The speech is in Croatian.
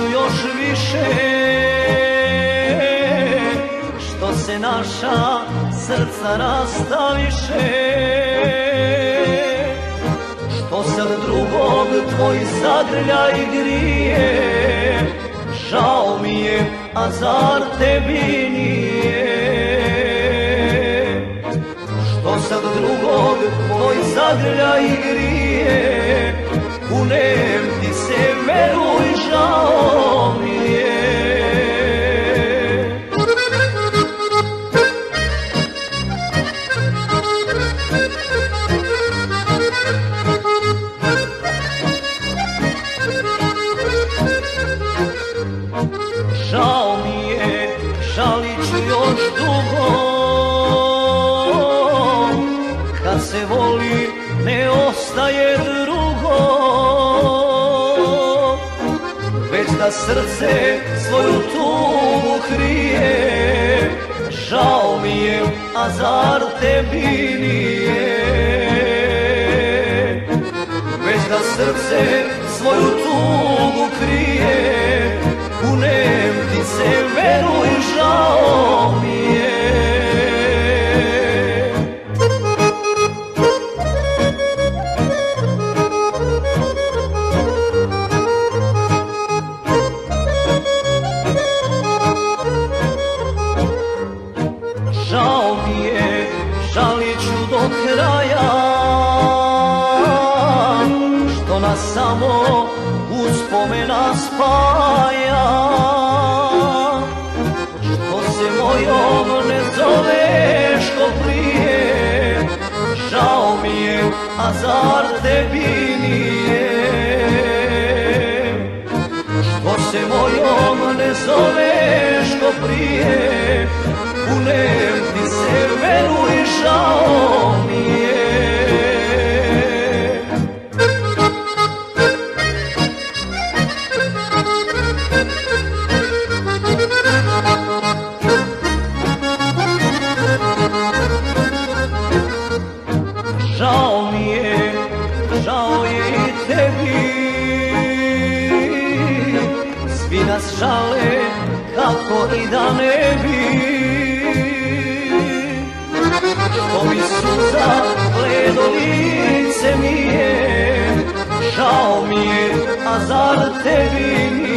ću još više, što se naša srca rastaviše, što sad drugog tvoj zagrljaj grije. Žao mi je, a zar tebi nije? Što sad drugog tvoj zagrljaj grije, kunem ti se, veruj, žao mi je. Žao mi je, žalit ću još dugo, kad se voli ne ostaje drugo, već da srce svoju tugu krije. Žao mi je, a zar tebi nije? Već da srce svoju tugu krije, kunem ti se, veruj, žao mi je. Žao mi je, žalit ću do kraja, što nas samo uspomena spaja. Što se mojom ne zoveš ko prije, žao mi je, a zar tebi nije? Što se mojom ne zoveš ko prije, kunem ti se, veruj, žao mi je. Žao mi je, žao je i tebi, svi nas žale kako i da ne bi. Što mi suza bledo lice mi je, žao mi je, a zar tebi nije?